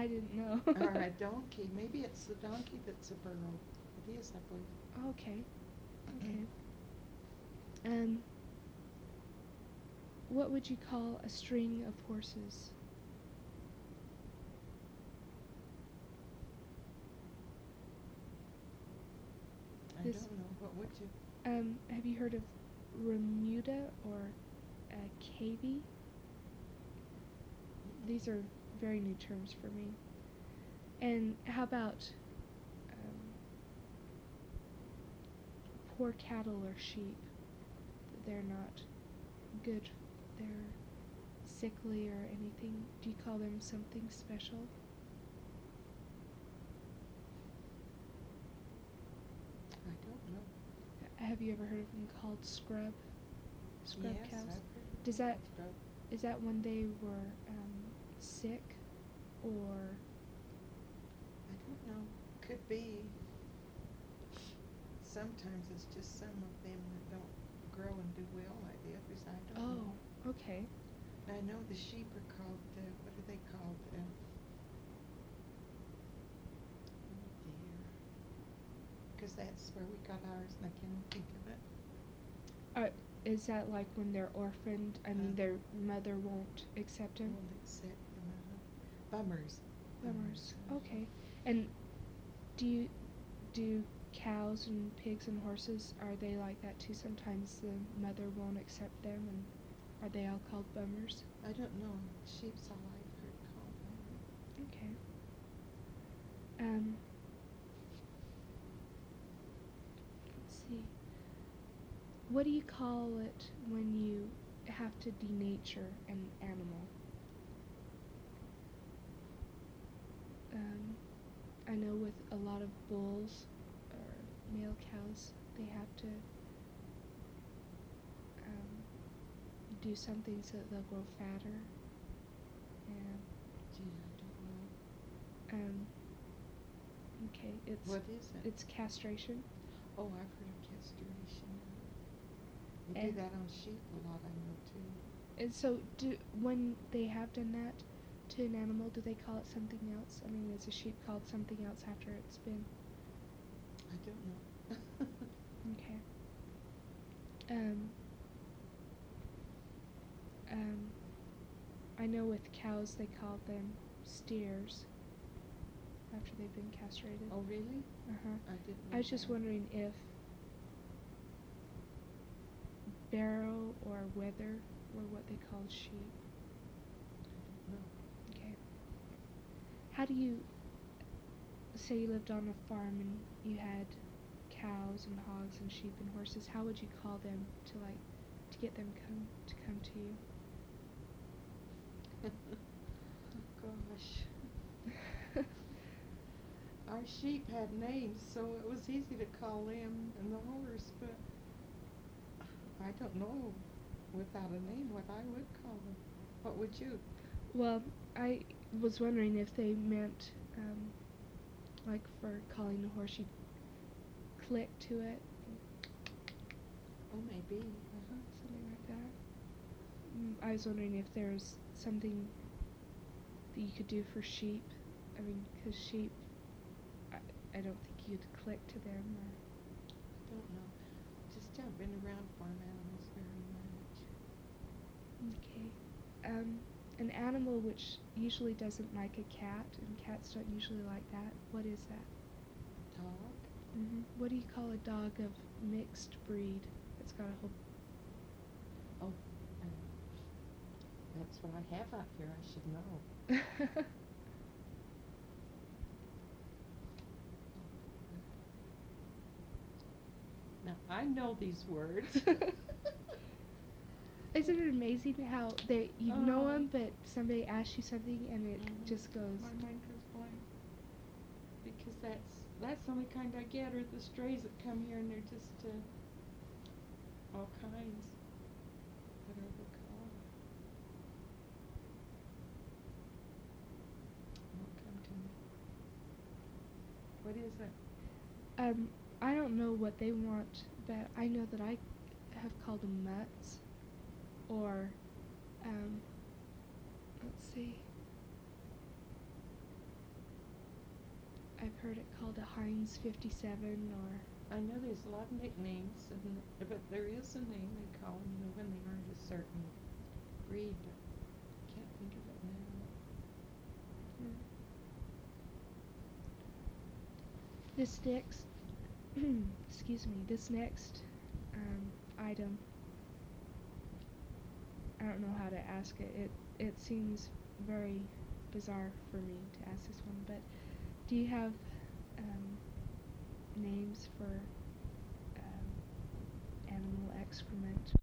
I didn't know. Or a donkey. Maybe it's the donkey that's a burro. It is, I believe. Okay. Okay. Um, what would you call a string of horses? I This. don't know. What would you? Have you heard of Remuda or Cavy? These are very new terms for me. And how about um, poor cattle or sheep? They're not good. They're sickly or anything. Do you call them something special? I don't know. Have you ever heard of them called scrub? Scrub Yes, cows. I've heard Does that of is that when they were sick, or I don't know. Could be. Sometimes it's just some of them that don't grow and do well like the others. I don't know. okay. I know the sheep are called, what are they called? Oh dear. Because that's where we got ours and I can't think of it. Is that like when they're orphaned? I mean, their mother won't accept them. Won't accept them. Bummers. Bummers. Okay. And do cows and pigs and horses, are they like that too? Sometimes the mother won't accept them, and are they all called bummers? I don't know. Sheep's all I've heard called. Okay. Um. Let's see. What do you call it when you have to denature an animal? I know with a lot of bulls or male cows, they have to do something so that they'll grow fatter. And Gee, I don't know. okay, it's What is it? it's castration. Oh, I've heard of castration. You do And- that on sheep a lot, I know too. And so, when they have done that to an animal, do they call it something else? I mean, is a sheep called something else after it's been? I don't know. Okay. Um. I know with cows they call them steers after they've been castrated. Oh, really? Uh-huh. I didn't know I was just that. wondering if barrow or wether were what they called sheep. I don't know. Okay. How do you say you lived on a farm and you had cows and hogs and sheep and horses? How would you call them to get them to come to you? Oh, gosh. Our sheep had names, so it was easy to call them and the horse, but I don't know without a name what I would call them. What would you? Well, I was wondering if they meant, like for calling a horse, you'd click to it, Oh, maybe. something like that. I was wondering if there's something that you could do for sheep. I mean, because sheep, I don't think you'd click to them. I don't know. Just haven't been around farm animals very much. Okay. An animal which usually doesn't like a cat, and cats don't usually like that. What is that? Dog? What do you call a dog of mixed breed? It's got a whole. Oh, that's what I have out here. I should know. Now, I know these words. Isn't it amazing how you know Oh. them, but somebody asks you something and it just goes. My mind goes blank. Because that's the only kind I get are the strays that come here and they're just all kinds. What are they called? Won't come to me. What is it? I don't know what they want, but I know that I have called them mutts, or, let's see. I've heard it called a Heinz 57 or... I know there's a lot of nicknames, but there is a name they call them, when they aren't a certain breed, but can't think of it now. This next, this next item, I don't know how to ask it. It seems very bizarre for me to ask this one, but do you have names for animal excrement